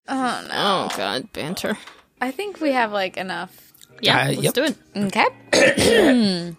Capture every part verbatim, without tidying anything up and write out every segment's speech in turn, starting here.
Oh, no. Oh, God, banter. I think we have, like, enough. Yeah, Uh, let's yep. do it. Okay.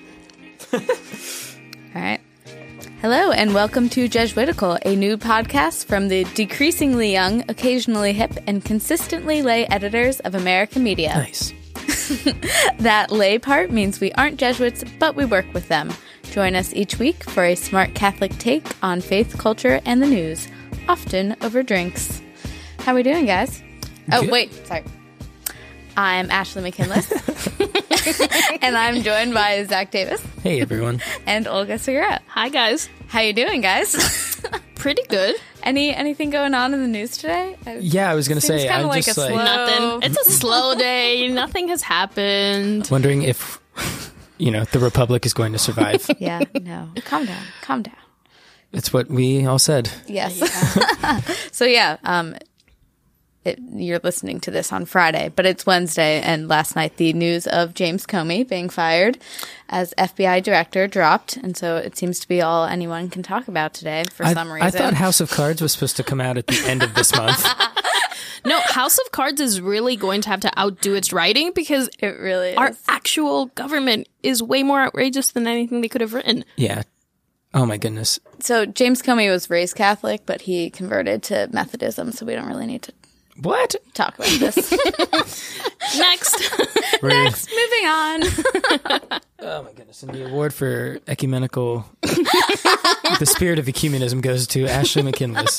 All right. Hello, and welcome to Jesuitical, a new podcast from the decreasingly young, occasionally hip, and consistently lay editors of American media. Nice. That lay part means we aren't Jesuits, but we work with them. Join us each week for a smart Catholic take on faith, culture, and the news, often over drinks. How we doing, guys? Oh, Good. wait, sorry. I'm Ashley McKinless, and I'm joined by Zach Davis Hey, everyone. and Olga Segura. Hi, guys. How you doing, guys? Pretty good. Any anything going on in the news today? I- Yeah, I was going to Seems say, kinda I'm like just a like slow- Nothing. It's a slow day. Nothing has happened. wondering if, you know, the Republic is going to survive. Yeah, no. Calm down. Calm down. It's what we all said. Yes. So yeah, um, it, you're listening to this on Friday, but it's Wednesday, and last night the news of James Comey being fired as F B I director dropped, and so it seems to be all anyone can talk about today for I, some reason. I thought House of Cards was supposed to come out at the end of this month. No, House of Cards is really going to have to outdo its writing because it really is. our actual government is way more outrageous than anything they could have written. Yeah. Oh, my goodness. So James Comey was raised Catholic, but he converted to Methodism, so we don't really need to What? talk about this. Next. Rude. Next, moving on. Oh, my goodness. And the award for ecumenical, the spirit of ecumenism goes to Ashley McKinless.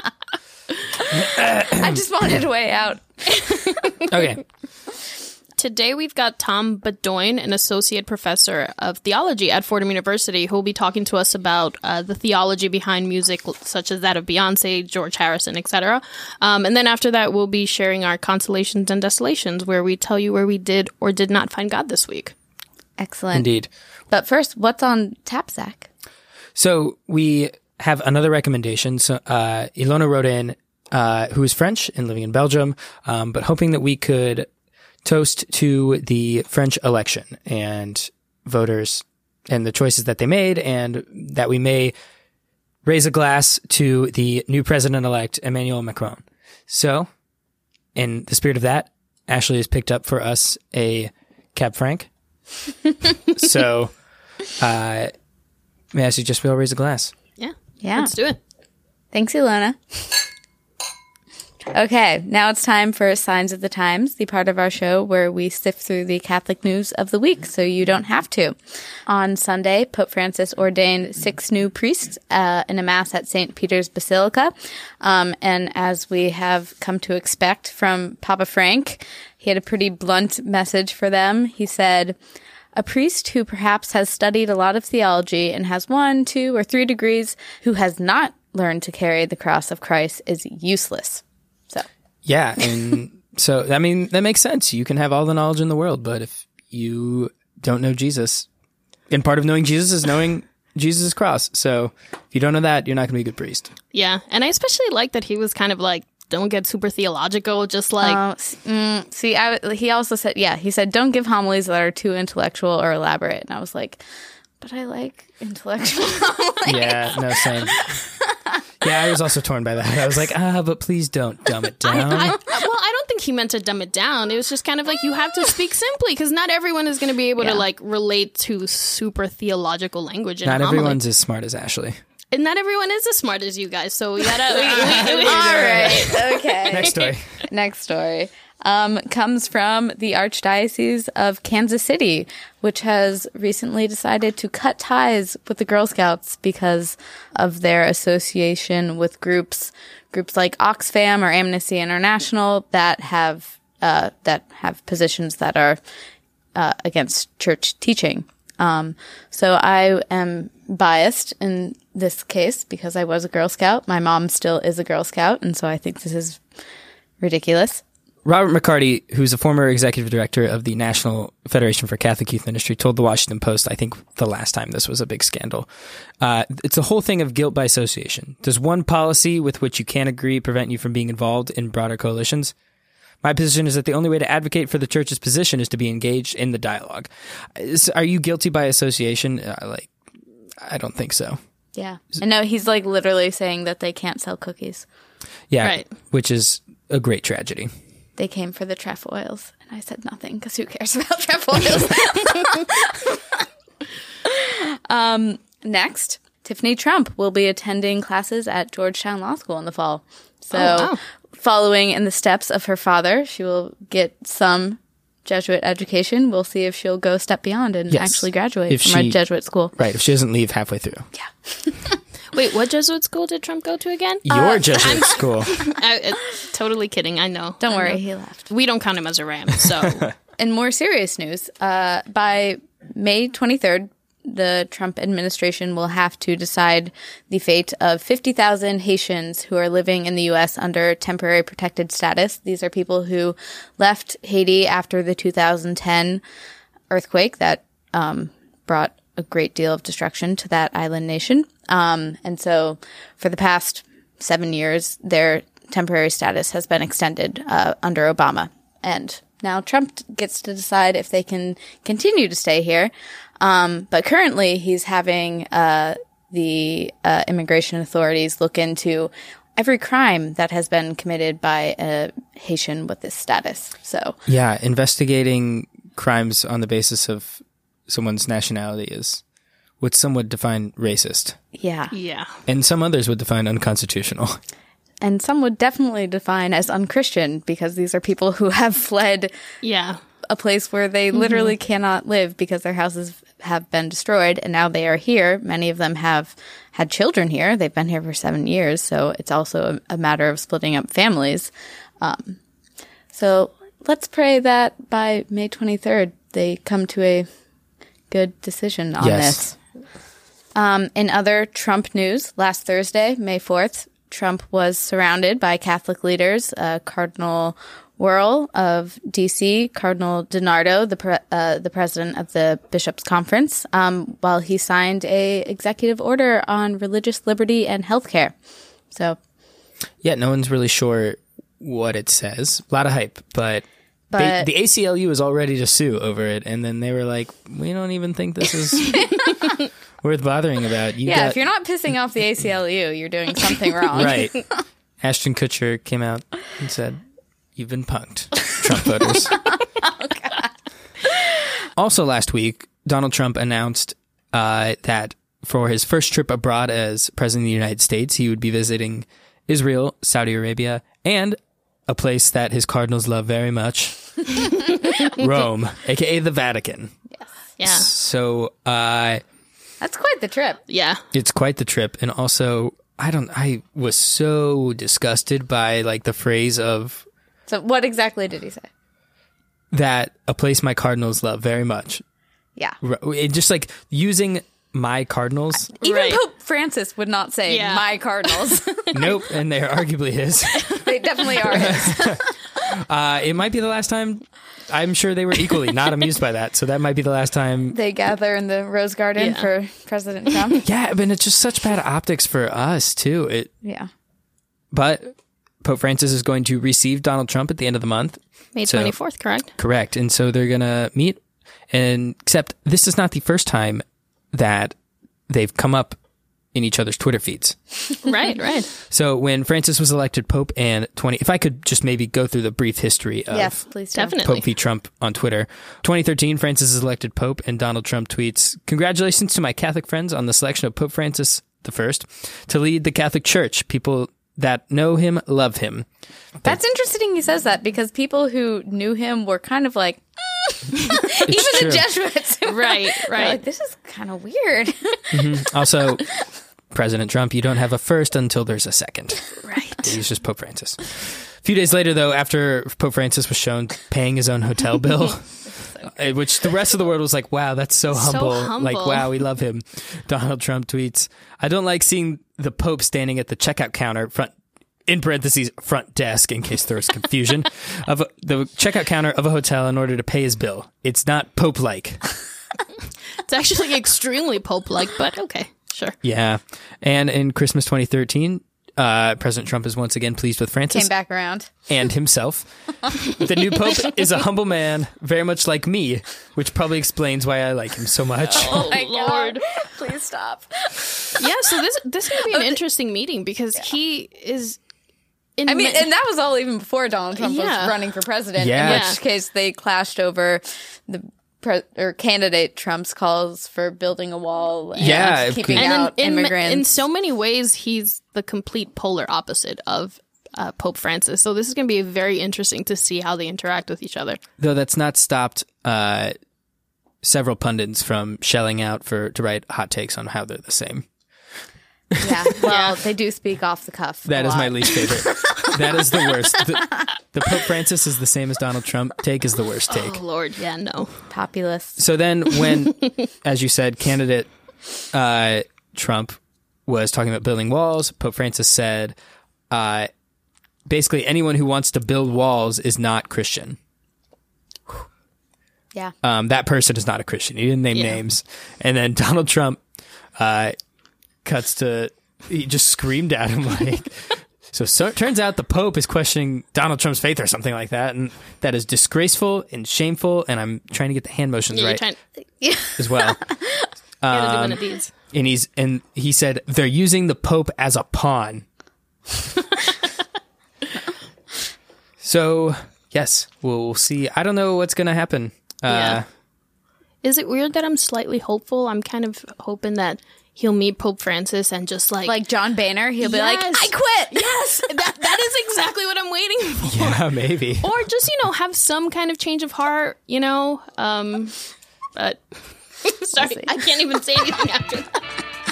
I just wanted a way out. Okay. Today we've got Tom Bedoin, an associate professor of theology at Fordham University, who will be talking to us about uh, the theology behind music such as that of Beyonce, George Harrison, et cetera. Um, and then after that, we'll be sharing our consolations and desolations, where we tell you where we did or did not find God this week. Excellent. Indeed. But first, what's on tap, Zach? So we have another recommendation. So uh, Ilona wrote in, uh, who is French and living in Belgium, um, but hoping that we could toast to the French election and voters and the choices that they made, and that we may raise a glass to the new president-elect, Emmanuel Macron. So, in the spirit of that, Ashley has picked up for us a Cab Franc. So, uh, may I suggest we all raise a glass? Yeah. Yeah. Let's do it. Thanks, Ilona. Okay, now it's time for Signs of the Times, the part of our show where we sift through the Catholic news of the week so you don't have to. On Sunday, Pope Francis ordained six new priests uh, in a mass at Saint Peter's Basilica. Um, and as we have come to expect from Papa Frank, he had a pretty blunt message for them. He said, "A priest who perhaps has studied a lot of theology and has one, two, or three degrees, who has not learned to carry the cross of Christ is useless." So, Yeah, and so, I mean, that makes sense. You can have all the knowledge in the world, but if you don't know Jesus, and part of knowing Jesus is knowing Jesus' cross. So if you don't know that, you're not going to be a good priest. Yeah. And I especially like that he was kind of like, don't get super theological, just like, uh, s- mm, see, I, he also said, yeah, he said, don't give homilies that are too intellectual or elaborate. And I was like, but I like intellectual homilies. Yeah, no, same. Yeah, I was also torn by that. I was like, ah, but please don't dumb it down. I, well, I don't think he meant to dumb it down. It was just kind of like you have to speak simply because not everyone is going to be able Yeah. to like relate to super theological language. In Not a homily. everyone's as smart as Ashley. And not everyone is as smart as you guys. So we gotta. We, we, we, All right. Okay. Next story. Next story um, comes from the Archdiocese of Kansas City, which has recently decided to cut ties with the Girl Scouts because of their association with groups groups like Oxfam or Amnesty International that have uh, that have positions that are uh, against church teaching. Um, so I am biased in this case because I was a Girl Scout. My mom still is a Girl Scout, and so I think this is ridiculous. Robert McCarty, who's a former executive director of the National Federation for Catholic Youth Ministry, told the Washington Post, I think the last time this was a big scandal, uh, it's a whole thing of guilt by association. Does one policy with which you can't agree prevent you from being involved in broader coalitions? My position is that the only way to advocate for the church's position is to be engaged in the dialogue. Is, are you guilty by association? Uh, like, I don't think so. Yeah. I know he's like literally saying that they can't sell cookies. Yeah, Right. which is a great tragedy. They came for the trefoils, and I said nothing because who cares about trefoils? um, next, Tiffany Trump will be attending classes at Georgetown Law School in the fall. So, Oh, wow. following in the steps of her father, she will get some Jesuit education. We'll see if she'll go a step beyond and Yes. actually graduate If from she- a Jesuit school. Right, if she doesn't leave halfway through. Yeah. Wait, what Jesuit school did Trump go to again? Your Jesuit school. I, uh, totally kidding. I know. Don't I worry, know. he left. We don't count him as a ram, so In more serious news, uh, by May twenty-third, the Trump administration will have to decide the fate of fifty thousand Haitians who are living in the U S under temporary protected status. These are people who left Haiti after the two thousand ten earthquake that um, brought a great deal of destruction to that island nation. Um, and so for the past seven years, their temporary status has been extended uh, under Obama. And now Trump gets to decide if they can continue to stay here. Um, but currently he's having uh, the uh, immigration authorities look into every crime that has been committed by a Haitian with this status. So Yeah, investigating crimes on the basis of someone's nationality is what some would define racist, yeah. yeah. and some others would define unconstitutional. And some would definitely define as unchristian because these are people who have fled Yeah. a place where they literally cannot live because their houses have been destroyed and now they are here. Many of them have had children here. They've been here for seven years. So it's also a, a matter of splitting up families. Um, so let's pray that by May twenty-third, they come to a good decision on Yes. this. Um, in other Trump news, last Thursday, May fourth, Trump was surrounded by Catholic leaders, uh, Cardinal Wuerl of D C, Cardinal DiNardo, the pre- uh, the president of the Bishops' Conference, um, while he signed a executive order on religious liberty and healthcare. So, Yeah, no one's really sure what it says. A lot of hype, but, But- they, the A C L U is all ready to sue over it, and then they were like, we don't even think this is worth bothering about. You yeah, got- if you're not pissing off the A C L U, you're doing something wrong. Right. Ashton Kutcher came out and said, you've been punked, Trump voters. Oh, God. Also last week, Donald Trump announced uh, that for his first trip abroad as president of the United States, he would be visiting Israel, Saudi Arabia, and a place that his cardinals love very much, Rome, aka the Vatican. Yeah. So uh, That's quite the trip. Yeah. it's quite the trip. And also, I don't, I was so disgusted by like the phrase of So what exactly did he say? that a place my cardinals love very much. Yeah. It just like using my cardinals. Even Right. Pope Francis would not say Yeah. my Cardinals. Nope. And they're arguably his. They definitely are his. Uh, it might be the last time. I'm sure they were equally not amused by that. So that might be the last time. They gather in the Rose Garden Yeah. for President Trump. Yeah, but it's just such bad optics for us too. It, Yeah. but Pope Francis is going to receive Donald Trump at the end of the month. May So- twenty-fourth, correct? Correct. And so they're going to meet. And except this is not the first time that they've come up in each other's Twitter feeds. Right, right. So when Francis was elected Pope and twenty, if I could just maybe go through the brief history of Yes, please do. Definitely. Pope v. Trump on Twitter. twenty thirteen, Francis is elected Pope, and Donald Trump tweets, "Congratulations to my Catholic friends on the selection of Pope Francis the First to lead the Catholic Church. People that know him love him." That's interesting he says that because people who knew him were kind of like, mm. even true. the Jesuits. Right, They're right. like, this is kind of weird. Also, President Trump, you don't have a first until there's a second. Right. He's just Pope Francis. A few days later, though, after Pope Francis was shown paying his own hotel bill, uh, which the rest of the world was like, wow, that's so So humble. humble. Like, wow, we love him. Donald Trump tweets, "I don't like seeing the Pope standing at the checkout counter, front, in parentheses, front desk, in case there's confusion, of a, the checkout counter of a hotel in order to pay his bill. It's not Pope-like." It's actually extremely Pope-like, but okay, sure. Yeah. And in Christmas twenty thirteen, uh, President Trump is once again pleased with Francis. Came back around. And himself. The new pope is a humble man, very much like me, which probably explains why I like him so much. Oh, My Lord. God. Please stop. Yeah, so this this is going to be an interesting meeting because he is in I mean, ma- and that was all even before Donald Trump Yeah. was running for president. Yeah. In Yeah. which case, they clashed over the pre- or candidate Trump's calls for building a wall. And Yeah, keeping and out in, in, immigrants. in so many ways, he's the complete polar opposite of uh, Pope Francis. So this is going to be very interesting to see how they interact with each other. Though that's not stopped uh, several pundits from shelling out for to write hot takes on how they're the same. yeah, well, they do speak off the cuff. That a is lot. my least favorite. That is the worst. The, the Pope Francis is the same as Donald Trump take is the worst take. Oh, Lord. Yeah, no. populist. So then when, as you said, candidate uh, Trump was talking about building walls, Pope Francis said, uh, basically anyone who wants to build walls is not Christian. Yeah. Um, that person is not a Christian. He didn't name Yeah. names. And then Donald Trump uh, cuts to, he just screamed at him like, so, so it turns out the Pope is questioning Donald Trump's faith or something like that. And that is disgraceful and shameful. And I'm trying to get the hand motions Yeah, you're right trying Yeah. as well. gotta do one of these. And he's, and he said, they're using the Pope as a pawn. So, yes, we'll see. I don't know what's going to happen. Uh, Yeah. Is it weird that I'm slightly hopeful? I'm kind of hoping that he'll meet Pope Francis and just like... Like John Boehner, he'll be like, Yes. I quit. yes, that, that is exactly what I'm waiting for. Yeah, maybe. Or just, you know, have some kind of change of heart, you know? Um, but... Sorry, I can't even say anything after that.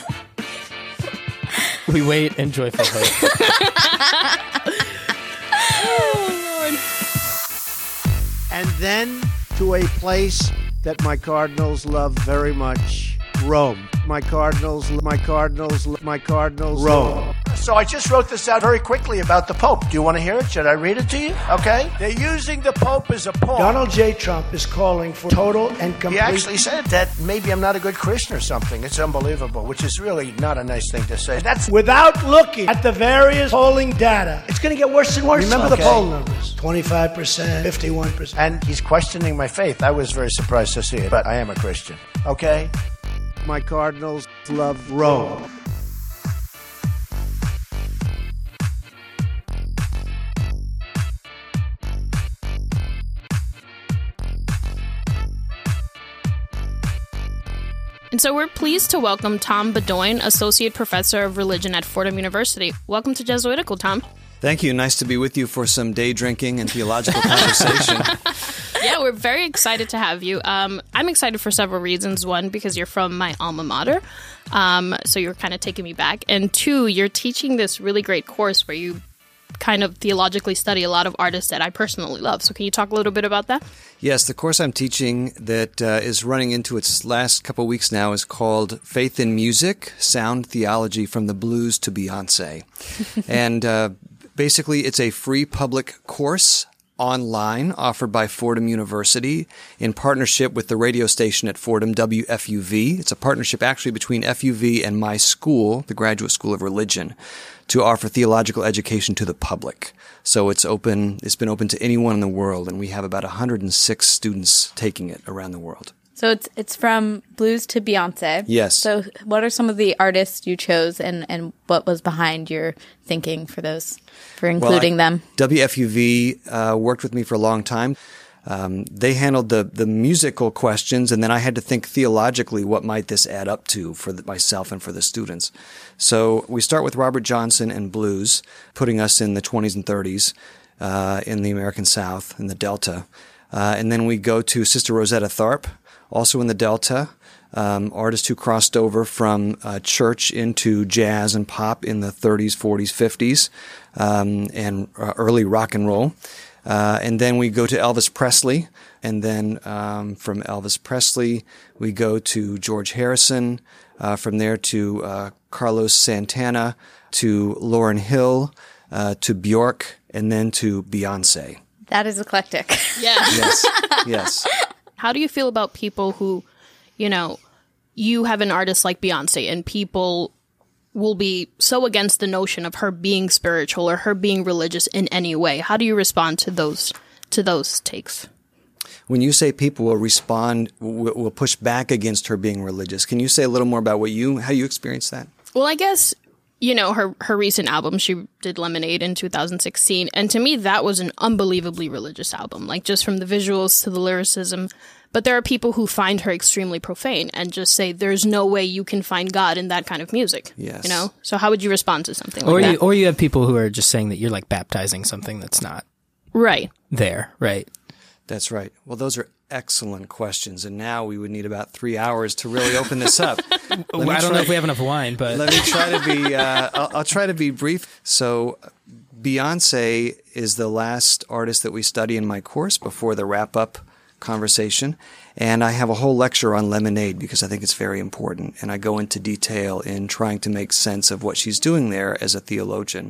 We wait in joyful hope. And then to a place that my Cardinals love very much, Rome. My Cardinals, my Cardinals, my Cardinals, Rome. So I just wrote this out very quickly about the Pope. Do you want to hear it? Should I read it to you? Okay. They're using the Pope as a pawn. Donald J. Trump is calling for total and complete... He actually said that maybe I'm not a good Christian or something. It's unbelievable, which is really not a nice thing to say. That's Without looking at the various polling data, it's going to get worse and worse. Remember Okay. the poll numbers. twenty-five percent, fifty-one percent. and he's questioning my faith. I was very surprised to see it, but I am a Christian. Okay. My Cardinals love Rome. And so we're pleased to welcome Tom Bedoin, Associate Professor of Religion at Fordham University. Welcome to Jesuitical, Tom. Thank you. Nice to be with you for some day drinking and theological conversation. Yeah, we're very excited to have you. Um, I'm excited for several reasons. One, because you're from my alma mater, um, so you're kind of taking me back. And two, you're teaching this really great course where you kind of theologically study a lot of artists that I personally love. So can you talk a little bit about that? Yes, the course I'm teaching that uh, is running into its last couple weeks now is called Faith in Music, Sound Theology from the Blues to Beyonce. and uh, basically it's a free public course online offered by Fordham University in partnership with the radio station at Fordham, W F U V. It's a partnership actually between F U V and my school, the Graduate School of Religion, to offer theological education to the public. So it's open, it's been open to anyone in the world, and we have about one hundred six students taking it around the world. So it's it's from blues to Beyonce. Yes. So what are some of the artists you chose, and, and what was behind your thinking for those, for including Well, I- them? W F U V uh, worked with me for a long time. Um, they handled the the musical questions, and then I had to think theologically what might this add up to for the, myself and for the students. So we start with Robert Johnson and blues, putting us in the twenties and thirties uh, in the American South, in the Delta. Uh, and then we go to Sister Rosetta Tharpe, also in the Delta, um, artist who crossed over from uh, church into jazz and pop in the thirties, forties, fifties, um, and uh, early rock and roll. Uh, and then we go to Elvis Presley, and then um, from Elvis Presley we go to George Harrison, uh, from there to uh, Carlos Santana, to Lauryn Hill, uh, to Bjork, and then to Beyonce. That is eclectic. Yeah. Yes, yes. How do you feel about people who, you know, you have an artist like Beyonce and people will be so against the notion of her being spiritual or her being religious in any way? How do you respond to those to those takes? When you say people will respond, will, will push back against her being religious, can you say a little more about what you, how you experience that? Well, I guess you know, her, her recent album, she did Lemonade in two thousand sixteen. And to me, that was an unbelievably religious album, like just from the visuals to the lyricism. But there are people who find her extremely profane and just say there's no way you can find God in that kind of music. Yes. You know? So how would you respond to something like or that? You, or you have people who are just saying that you're like baptizing something that's not right there, right? That's right. Well, those are excellent questions. And now we would need about three hours to really open this up. I don't try, know if we have enough wine, but let me try to be, uh, I'll, I'll try to be brief. So Beyonce is the last artist that we study in my course before the wrap-up conversation. And I have a whole lecture on Lemonade because I think it's very important. And I go into detail in trying to make sense of what she's doing there as a theologian.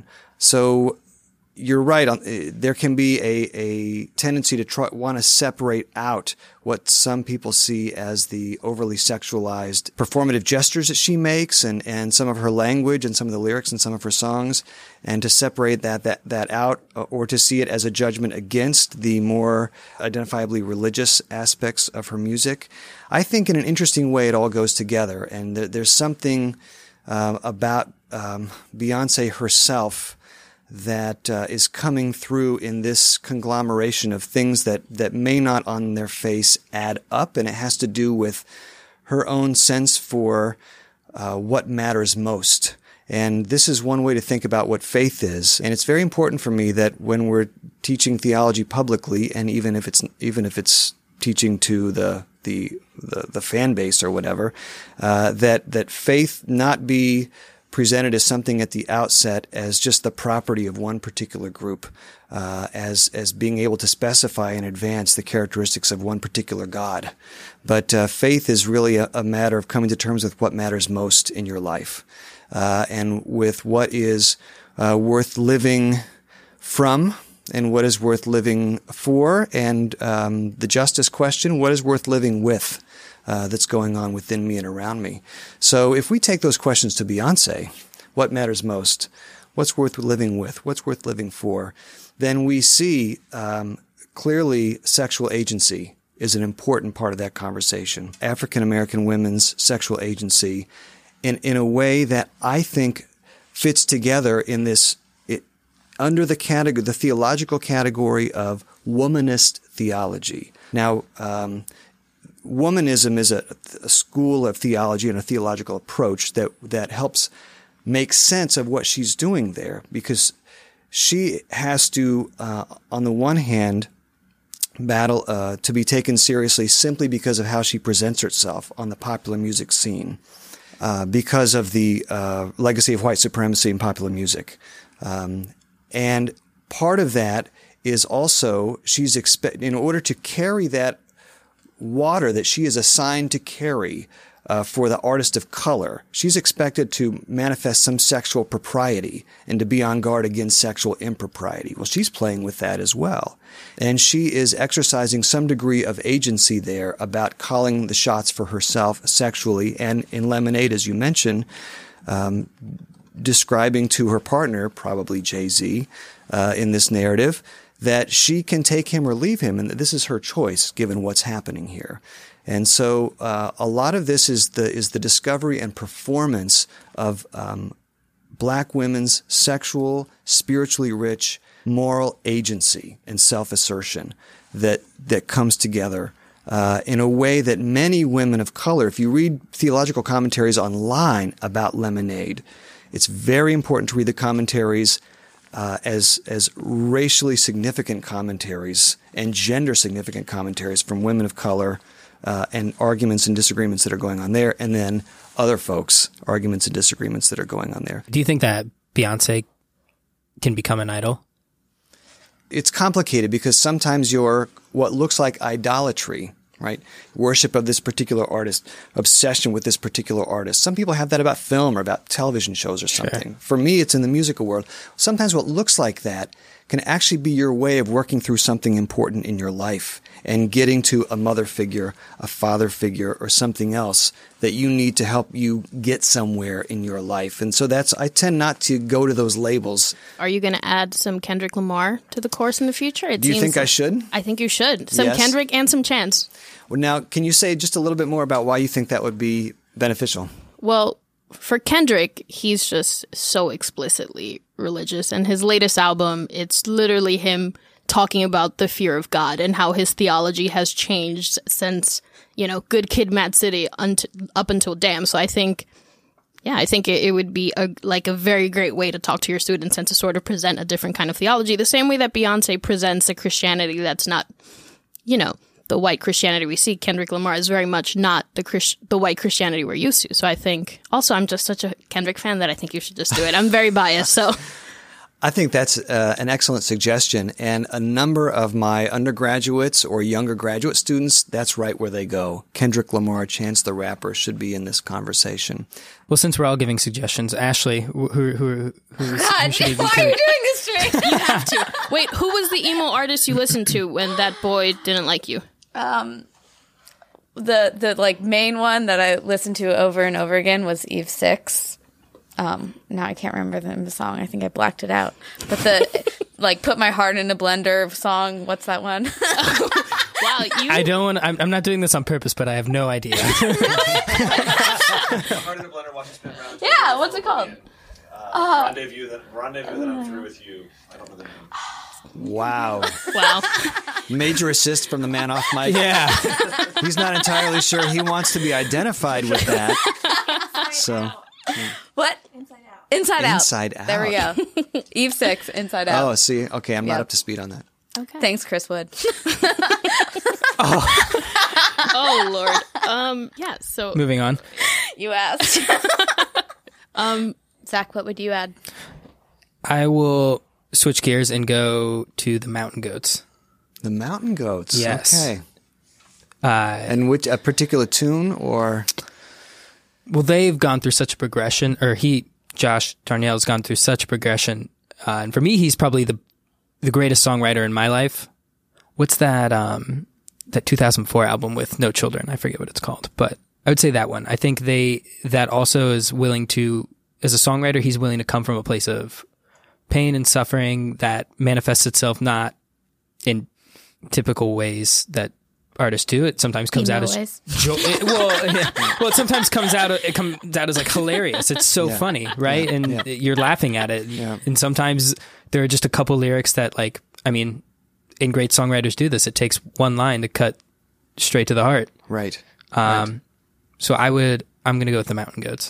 So you're right. On, there can be a, a tendency to try, want to separate out what some people see as the overly sexualized performative gestures that she makes and, and some of her language and some of the lyrics and some of her songs, and to separate that, that, that out, or to see it as a judgment against the more identifiably religious aspects of her music. I think in an interesting way it all goes together, and there, there's something uh, about um, Beyonce herself that uh, is coming through in this conglomeration of things that, that may not on their face add up, and it has to do with her own sense for uh, what matters most. And this is one way to think about what faith is. And it's very important for me that when we're teaching theology publicly, and even if it's even if it's teaching to the the the, the fan base or whatever, uh, that that faith not be presented as something at the outset as just the property of one particular group, uh, as as being able to specify in advance the characteristics of one particular God. But uh, faith is really a, a matter of coming to terms with what matters most in your life, uh, and with what is uh, worth living from, and what is worth living for, and um, the justice question, what is worth living with? Uh, that's going on within me and around me. So if we take those questions to Beyonce, what matters most? What's worth living with? What's worth living for? Then we see um, clearly sexual agency is an important part of that conversation. African American women's sexual agency in, in a way that I think fits together in this, it, under the category, the theological category of womanist theology. Now, um, womanism is a, a school of theology and a theological approach that that helps make sense of what she's doing there, because she has to, uh, on the one hand, battle uh, to be taken seriously simply because of how she presents herself on the popular music scene, uh, because of the uh, legacy of white supremacy in popular music. Um, and part of that is also she's expect in order to carry that water that she is assigned to carry uh, for the artist of color, she's expected to manifest some sexual propriety and to be on guard against sexual impropriety. Well, she's playing with that as well. And she is exercising some degree of agency there about calling the shots for herself sexually, and in Lemonade, as you mentioned, um, describing to her partner, probably Jay-Z, uh, in this narrative, that she can take him or leave him, and that this is her choice given what's happening here. And so uh, a lot of this is the is the discovery and performance of um, black women's sexual, spiritually rich, moral agency and self-assertion that that comes together uh, in a way that many women of color, if you read theological commentaries online about Lemonade, it's very important to read the commentaries Uh, as as racially significant commentaries and gender significant commentaries from women of color, uh, and arguments and disagreements that are going on there, and then other folks' arguments and disagreements that are going on there. Do you think that Beyonce can become an idol? It's complicated because sometimes your what looks like idolatry, right? Worship of this particular artist, obsession with this particular artist. Some people have that about film or about television shows or something. Sure. For me, it's in the musical world. Sometimes what looks like that can actually be your way of working through something important in your life and getting to a mother figure, a father figure, or something else that you need to help you get somewhere in your life. And so that's, I tend not to go to those labels. Are you going to add some Kendrick Lamar to the course in the future? It Do you seems think like, I should? I think you should. Some Yes. Kendrick and some Chance. Well, now, can you say just a little bit more about why you think that would be beneficial? Well, for Kendrick, he's just so explicitly religious. And his latest album, it's literally him talking about the fear of God and how his theology has changed since, you know, Good Kid, Mad City unt- up until Damn. So I think, yeah, I think it, it would be a, like a very great way to talk to your students and to sort of present a different kind of theology, the same way that Beyonce presents a Christianity that's not, you know, the white Christianity we see. Kendrick Lamar is very much not the Christ- the white Christianity we're used to. So I think, also, I'm just such a Kendrick fan that I think you should just do it. I'm very biased, so... I think that's uh, an excellent suggestion. And a number of my undergraduates or younger graduate students, that's right where they go. Kendrick Lamar, Chance the Rapper should be in this conversation. Well, since we're all giving suggestions, Ashley, who, who, who, who's, God, who why are you doing this to me? You have to. Wait, who was the emo artist you listened to when that boy didn't like you? Um, the, the like main one that I listened to over and over again was Eve Six. Um, now I can't remember the name of the song. I think I blacked it out. But the, like, Put My Heart in a Blender song, what's that one? Wow, you... I don't want, I'm, I'm not doing this on purpose, but I have no idea. Heart in a Blender, watch it spin round. Yeah, what's it called? Uh, uh, rendezvous, that, rendezvous that I'm through with you. I don't know the name. Wow. Wow. Major assist from the man off mic. Yeah. He's not entirely sure he wants to be identified with that. So... What? Inside Out. Inside Out. Inside Out. There we go. Eve Six, Inside Out. Oh, see? Okay, I'm Yeah. not up to speed on that. Okay. Thanks, Chris Wood. oh. oh, Lord. Um, yeah, so... Moving on. You asked. um, Zach, what would you add? I will switch gears and go to the Mountain Goats. The Mountain Goats. Yes. Okay. Uh, and which, a particular tune or... Well, they've gone through such a progression, or he, Josh Darnell, has gone through such a progression. Uh, and for me, he's probably the the greatest songwriter in my life. What's that um, that two thousand four album with No Children? I forget what it's called, but I would say that one. I think they that also is willing to, as a songwriter, he's willing to come from a place of pain and suffering that manifests itself not in typical ways that artists do. It sometimes comes Emo out as ways. jo- it, well, yeah. well, it sometimes comes out. It comes out as like hilarious. It's so Yeah. funny, right? Yeah. And Yeah. you're laughing at it. Yeah. And sometimes there are just a couple lyrics that, like, I mean, and great songwriters do this. It takes one line to cut straight to the heart. Right. Um, right. So I would. I'm going to go with the Mountain Goats.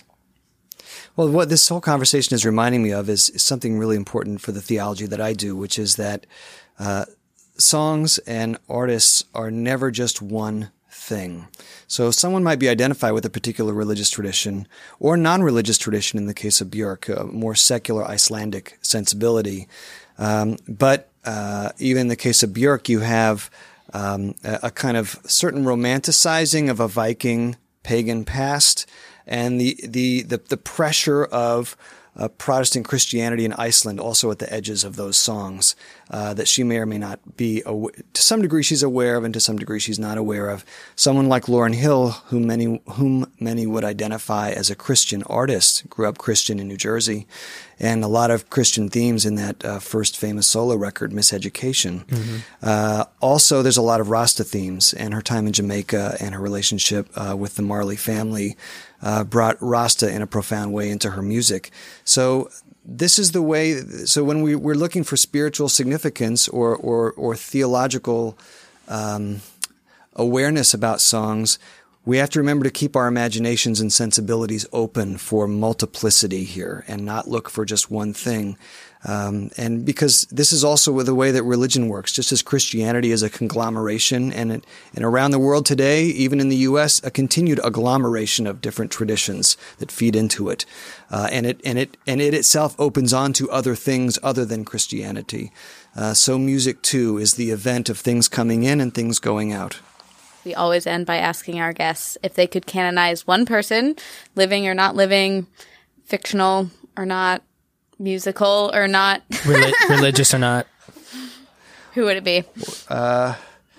Well, what this whole conversation is reminding me of is, is something really important for the theology that I do, which is that uh, songs and artists are never just one thing. So someone might be identified with a particular religious tradition or non-religious tradition in the case of Björk, a more secular Icelandic sensibility. Um, but uh, even in the case of Björk, you have um, a, a kind of certain romanticizing of a Viking pagan past and the the the, the pressure of Uh, Protestant Christianity in Iceland also at the edges of those songs uh, that she may or may not be aw- to some degree she's aware of, and to some degree she's not aware of. Someone like Lauryn Hill, whom many whom many would identify as a Christian artist, grew up Christian in New Jersey, and a lot of Christian themes in that uh, first famous solo record, Miseducation. Mm-hmm. Uh, also, there's a lot of Rasta themes, and her time in Jamaica and her relationship uh, with the Marley family Uh, brought Rasta in a profound way into her music. So this is the way. So when we, we're looking for spiritual significance or or, or theological um, awareness about songs, we have to remember to keep our imaginations and sensibilities open for multiplicity here, and not look for just one thing. Um, and because this is also the way that religion works, just as Christianity is a conglomeration, and it, and around the world today, even in the U S, a continued agglomeration of different traditions that feed into it, uh, and it and it and it itself opens on to other things other than Christianity. Uh, so music too is the event of things coming in and things going out. We always end by asking our guests if they could canonize one person, living or not living, fictional or not, musical or not. Reli- religious or not. Who would it be? Uh,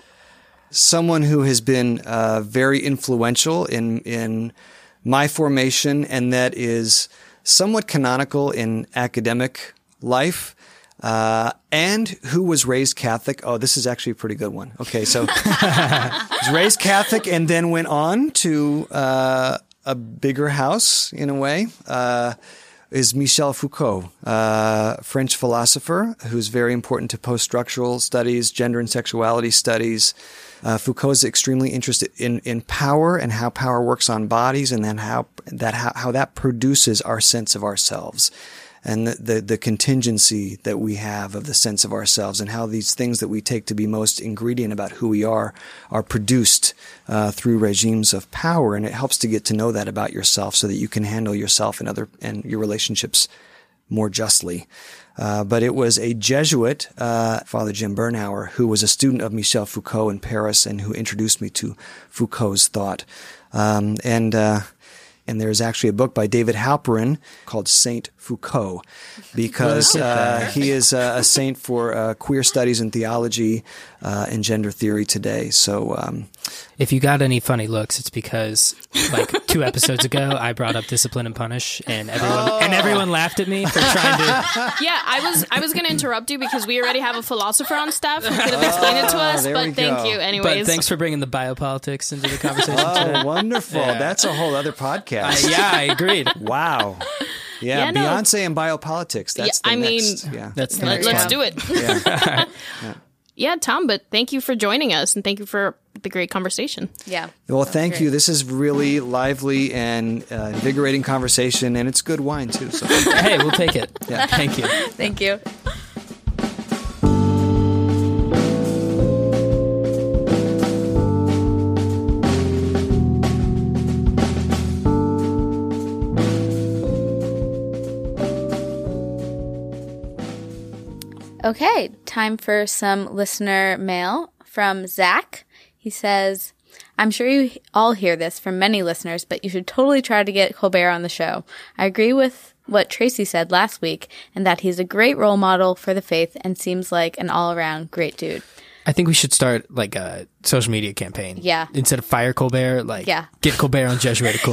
someone who has been uh, very influential in in my formation, and that is somewhat canonical in academic life, uh, and who was raised Catholic. Oh, this is actually a pretty good one. Okay, so was raised Catholic and then went on to uh, a bigger house in a way, uh, is Michel Foucault, uh, French philosopher who's very important to post-structural studies, gender and sexuality studies. Uh, Foucault is extremely interested in, in power and how power works on bodies, and then how that how, how that produces our sense of ourselves, and the, the the contingency that we have of the sense of ourselves, and how these things that we take to be most ingredient about who we are are produced uh, through regimes of power. And it helps to get to know that about yourself, so that you can handle yourself and other and your relationships more justly. Uh, but it was a Jesuit, uh, Father Jim Bernauer, who was a student of Michel Foucault in Paris and who introduced me to Foucault's thought. Um, and, uh, and there's actually a book by David Halperin called Saint Foucault, because uh, he is uh, a saint for uh, queer studies and theology uh, and gender theory today. So, um, if you got any funny looks, it's because like two episodes ago I brought up Discipline and Punish, and everyone oh. and everyone laughed at me for trying to. Yeah, I was I was going to interrupt you because we already have a philosopher on staff who could have explained it to us. Oh, but thank go. you, anyways. But thanks for bringing the biopolitics into the conversation. Oh, today. wonderful! Yeah. That's a whole other podcast. Uh, yeah, I agreed. Wow. Yeah, yeah no. Beyonce and biopolitics. That's yeah, the I next. mean, yeah. that's the Let, next let's one. do it. Yeah. yeah. yeah, Tom, but thank you for joining us, and thank you for the great conversation. Yeah. Well, thank great. you. This is really lively and uh, invigorating conversation, and it's good wine too. So hey, we'll take it. Yeah. Thank you. Thank you. Okay, time for some listener mail from Zach. He says, I'm sure you all hear this from many listeners, but you should totally try to get Colbert on the show. I agree with what Tracy said last week, and that he's a great role model for the faith and seems like an all-around great dude. I think we should start like a social media campaign. Yeah. Instead of fire Colbert, like yeah. get Colbert on Jesuitical.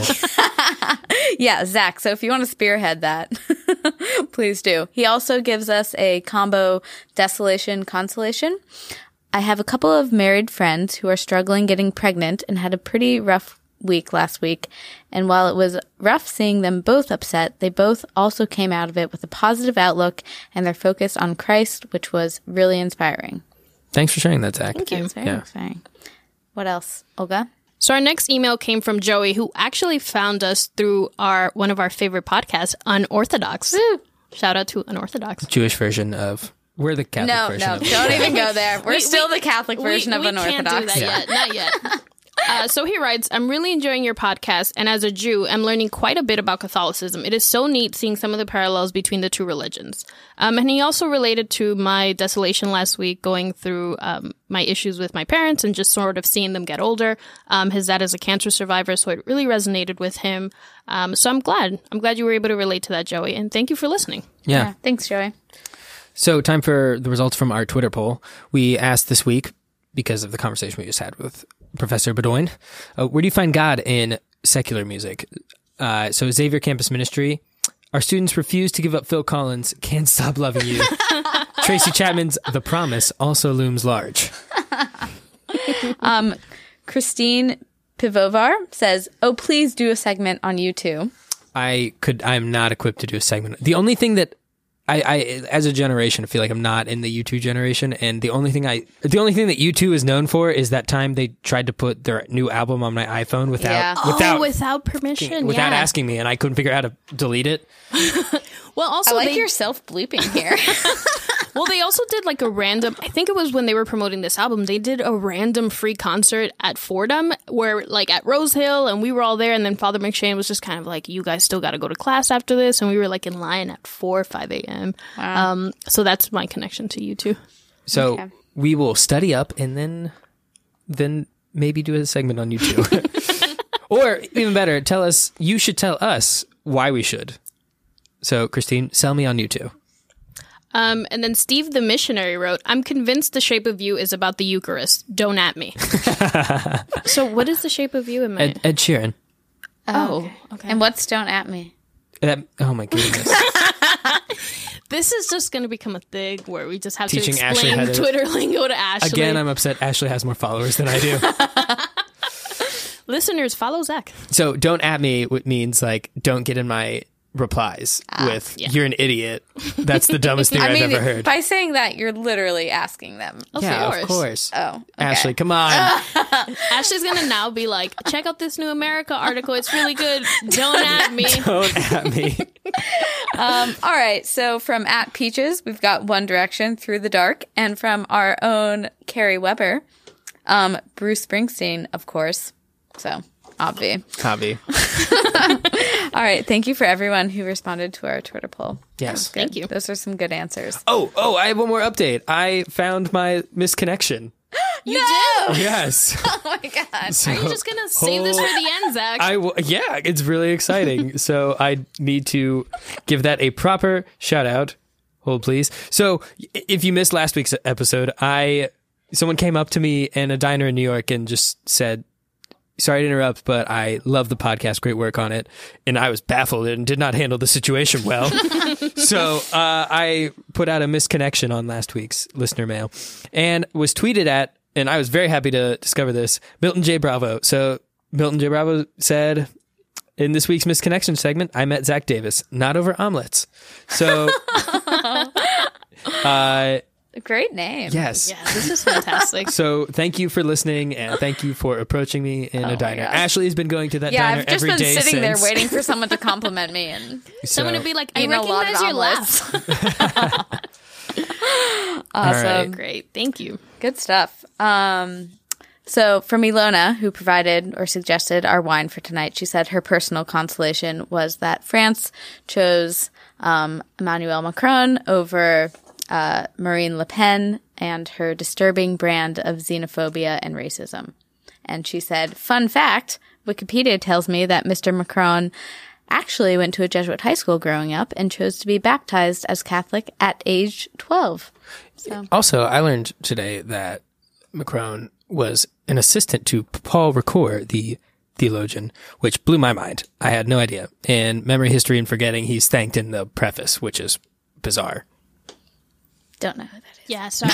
Yeah, Zach. So if you want to spearhead that, please do. He also gives us a combo desolation consolation. I have a couple of married friends who are struggling getting pregnant and had a pretty rough week last week. And while it was rough seeing them both upset, they both also came out of it with a positive outlook and they're focused on Christ, which was really inspiring. Thanks for sharing that, Zach. Thank you. It's very yeah. inspiring. What else, Olga? So our next email came from Joey, who actually found us through our one of our favorite podcasts, Unorthodox. Woo. Shout out to Unorthodox. Jewish version of... We're the Catholic no, version no, of... No, don't even go there. We're we, still we, the Catholic version we, of we Unorthodox. We can't do that yeah. yet. Not yet. Uh, so he writes, I'm really enjoying your podcast, and as a Jew, I'm learning quite a bit about Catholicism. It is so neat seeing some of the parallels between the two religions. Um, and he also related to my desolation last week, going through um, my issues with my parents and just sort of seeing them get older. Um, his dad is a cancer survivor, so it really resonated with him. Um, so I'm glad. I'm glad you were able to relate to that, Joey, and thank you for listening. Yeah. yeah thanks, Joey. So time for the results from our Twitter poll. We asked this week, because of the conversation we just had with Professor Bedoin, uh, where do you find God in secular music? Uh, so Xavier Campus Ministry, our students refuse to give up Phil Collins' Can't Stop Loving You. Tracy Chapman's The Promise also looms large. um, Christine Pivovar says, oh, please do a segment on you two. I could, I'm not equipped to do a segment. The only thing that I, I, as a generation, I feel like I'm not in the U two generation, and the only thing I, the only thing that U two is known for is that time they tried to put their new album on my iPhone without, yeah. without, oh, without permission, without yeah. asking me, and I couldn't figure out how to delete it. Well, also, I like they, your self bleeping here. Well, they also did like a random, I think it was when they were promoting this album, they did a random free concert at Fordham where like at Rose Hill, and we were all there, and then Father McShane was just kind of like, you guys still got to go to class after this, and we were like in line at four or five a.m. Wow. Um, so that's my connection to you two. So okay. we will study up and then then maybe do a segment on YouTube. Or even better, tell us, you should tell us why we should. So Christine, sell me on YouTube. Um, and then Steve the Missionary wrote, I'm convinced The Shape of You is about the Eucharist. Don't at me. So what is The Shape of You in my... Ed, Ed Sheeran. Oh, okay. okay. And what's Don't At Me? That, oh my goodness. This is just going to become a thing where we just have Teaching to Ashley explain how to- Twitter lingo to Ashley. Again, I'm upset Ashley has more followers than I do. Listeners, follow Zach. So don't at me, which means like don't get in my replies Ah, with yeah. "you're an idiot." That's the dumbest thing I I've mean, ever heard. by saying that, you're literally asking them. Of yeah, course. of course. Oh, okay. Ashley, come on. Ashley's gonna now be like, check out this New America article. It's really good. Don't at me. Don't at me. Um, all right. So from at Peaches, we've got One Direction, Through the Dark, and from our own Carrie Weber, um, Bruce Springsteen, of course. So, obvi. Hobby. All right. Thank you for everyone who responded to our Twitter poll. Yes. Good. Thank you. Those are some good answers. Oh, oh, I have one more update. I found my misconnection. You did? Yes. Oh my God. So, Are you just gonna save this for the end, Zach? I w- yeah, it's really exciting. So I need to give that a proper shout out. Hold, please. So i- if you missed last week's episode, I someone came up to me in a diner in New York and just said, "Sorry to interrupt, but I love the podcast. Great work on it." And I was baffled and did not handle the situation well. So uh, I put out a misconnection on last week's listener mail and was tweeted at, and I was very happy to discover this, Milton J. Bravo. So Milton J. Bravo said, in this week's misconnection segment, I met Zach Davis, not over omelets. So, uh, Great name. yes. yeah, this is fantastic. So thank you for listening, and thank you for approaching me in Oh a my diner. gosh. Ashley's been going to that Yeah, diner I've just every been day sitting since. there waiting for someone to compliment me and Someone So- would be like, I eating a lot of recognize your omelets. laugh. Awesome. right. Great. Thank you. Good stuff. Um, so from Ilona, who provided or suggested our wine for tonight, she said her personal consolation was that France chose um, Emmanuel Macron over uh, Marine Le Pen and her disturbing brand of xenophobia and racism. And she said, fun fact, Wikipedia tells me that Mister Macron actually went to a Jesuit high school growing up and chose to be baptized as Catholic at age twelve. So. Also, I learned today that Macron was an assistant to Paul Ricoeur, the theologian, which blew my mind. I had no idea. In Memory, History, and Forgetting, he's thanked in the preface, which is bizarre. Don't know who that is. Yeah, sorry.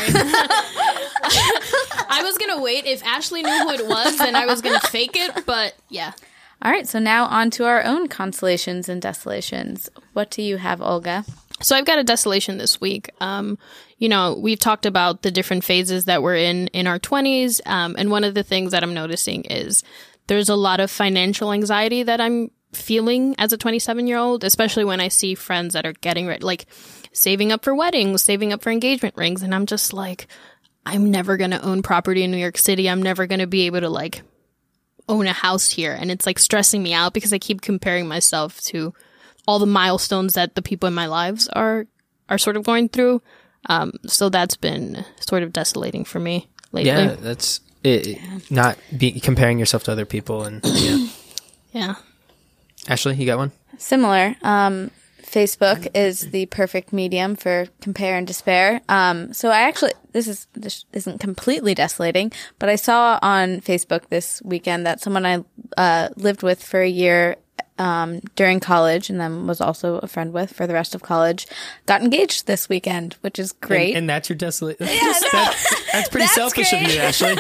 I was going to wait. If Ashley knew who it was, then I was going to fake it. But yeah. All right, so now on to our own consolations and desolations. What do you have, Olga? So I've got a desolation this week. Um, you know, we've talked about the different phases that we're in in our twenties. Um, and one of the things that I'm noticing is there's a lot of financial anxiety that I'm feeling as a twenty-seven year old, especially when I see friends that are getting ready, like saving up for weddings, saving up for engagement rings. And I'm just like, I'm never going to own property in New York City. I'm never going to be able to like own a house here. And it's like stressing me out because I keep comparing myself to all the milestones that the people in my lives are, are sort of going through. Um, so that's been sort of desolating for me lately. Yeah, that's it. Not be comparing yourself to other people. And yeah. Yeah. Ashley, you got one? Similar. Um, Facebook is the perfect medium for compare and despair. Um, so I actually, this is this isn't completely desolating, but I saw on Facebook this weekend that someone I uh, lived with for a year um, during college, and then was also a friend with for the rest of college, got engaged this weekend, which is great. And, and that's your desolation. Yeah, no. that's, that's pretty That's selfish great. of you, Ashley.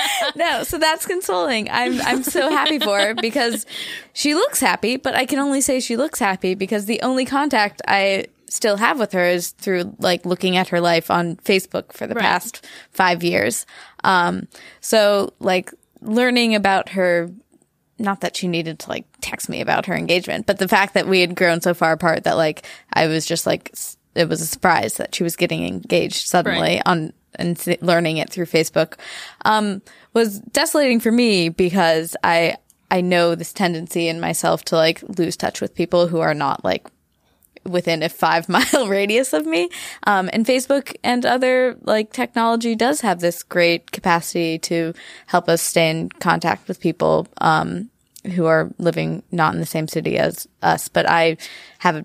No, so that's consoling. I'm I'm so happy for her because she looks happy, but I can only say she looks happy because the only contact I still have with her is through like looking at her life on Facebook for the Right. past five years. Um, so like learning about her, not that she needed to like text me about her engagement, but the fact that we had grown so far apart that like I was just like, s- it was a surprise that she was getting engaged suddenly Right. on and s- learning it through Facebook, um, was desolating for me because I, I know this tendency in myself to like lose touch with people who are not like within a five mile radius of me. Um, and Facebook and other like technology does have this great capacity to help us stay in contact with people, um, who are living not in the same city as us. But I have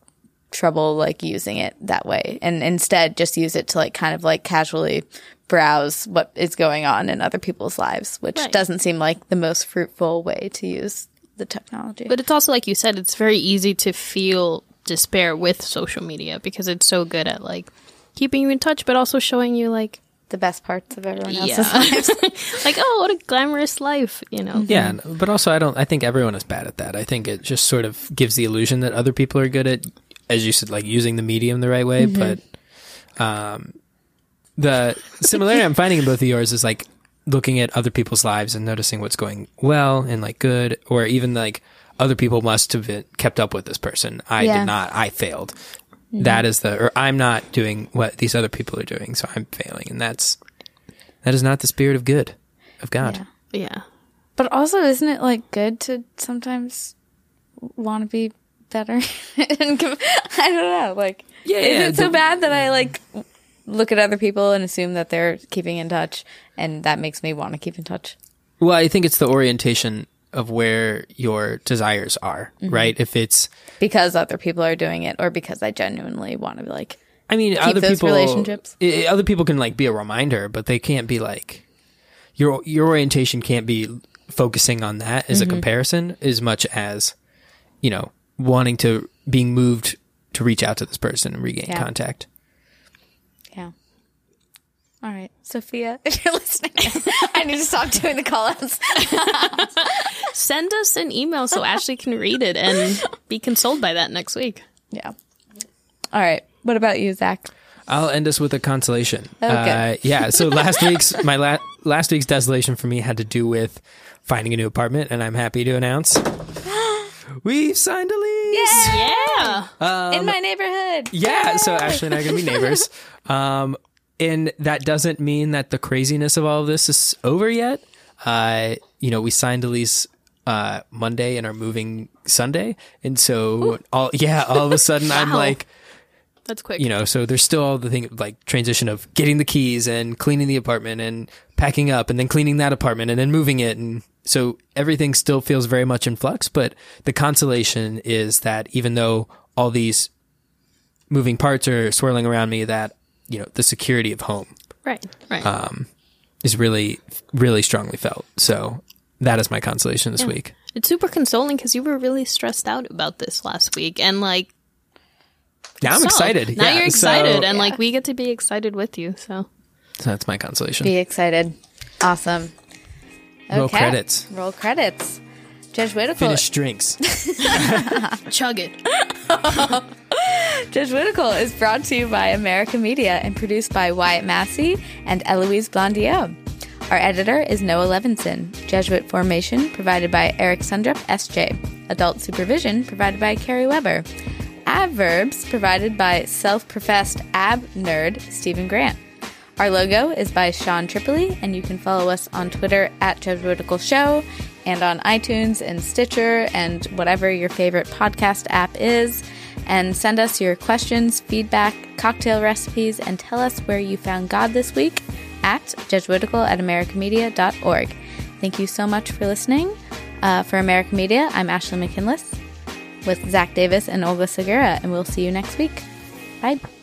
trouble like using it that way and instead just use it to like kind of like casually browse what is going on in other people's lives, which Right. doesn't seem like the most fruitful way to use the technology. But it's also, like you said, it's very easy to feel despair with social media because it's so good at like keeping you in touch, but also showing you like the best parts of everyone else's Yeah. lives. Like, oh, what a glamorous life, you know? Yeah, but also I don't. I think everyone is bad at that. I think it just sort of gives the illusion that other people are good at, as you said, like using the medium the right way. But um, the similarity I'm finding in both of yours is like looking at other people's lives and noticing what's going well and like good, or even like other people must have been kept up with this person. I Yeah. did not. I failed. That is the, or I'm not doing what these other people are doing, so I'm failing, and that's that is not the spirit of good, of God. Yeah. Yeah. But also, isn't it like good to sometimes want to be better? and give, I don't know. Like, Yeah, is yeah, it so the- bad that I like look at other people and assume that they're keeping in touch, and that makes me want to keep in touch? Well, I think it's the orientation of where your desires are, right? If it's, Because other people are doing it, or because I genuinely want to be like, I mean, Keep other those people, relationships. i- other people can like be a reminder, but they can't be like your your orientation can't be focusing on that as a comparison as much as, you know, wanting to being moved to reach out to this person and regain Yeah. contact. yeah. All right, Sophia, if you're listening, I need to stop doing the call outs. Send us an email so Ashley can read it and be consoled by that next week. Yeah. All right. What about you, Zach? I'll end us with a consolation. Okay. Uh, yeah. So last week's my la- last week's desolation for me had to do with finding a new apartment, and I'm happy to announce we've signed a lease. Yeah. In my neighborhood. Yeah, so Ashley and I are going to be neighbors. Um, and that doesn't mean that the craziness of all of this is over yet. Uh, you know, we signed a lease uh, Monday and are moving Sunday. And so, all yeah, all of a sudden I'm Wow. like, That's quick. you know, so there's still all the thing like transition of getting the keys and cleaning the apartment and packing up and then cleaning that apartment and then moving it. And so everything still feels very much in flux. But the consolation is that even though all these moving parts are swirling around me, that, you know, the security of home Right. Right. is really, really strongly felt. So that is my consolation this week. It's super consoling because you were really stressed out about this last week, and like Now I'm so, excited. Now Yeah, you're excited, so, and like we get to be excited with you. So so that's my consolation. Be excited. Awesome. Okay. Roll credits. Roll credits. Jesuitical. Finished drinks. chug it. Jesuitical is brought to you by America Media and produced by Wyatt Massey and Eloise Blondiau. Our editor is Noah Levinson. Jesuit formation provided by Eric Sundrup, S J. Adult supervision provided by Carrie Weber. Adverbs provided by self-professed ab nerd Stephen Grant. Our logo is by Sean Tripoli, and you can follow us on Twitter at Jesuitical Show and on iTunes and Stitcher and whatever your favorite podcast app is. And send us your questions, feedback, cocktail recipes, and tell us where you found God this week at Jesuitical at americamedia dot org. Thank you so much for listening. Uh, for America Media, I'm Ashley McKinless with Zach Davis and Olga Segura, and we'll see you next week. Bye.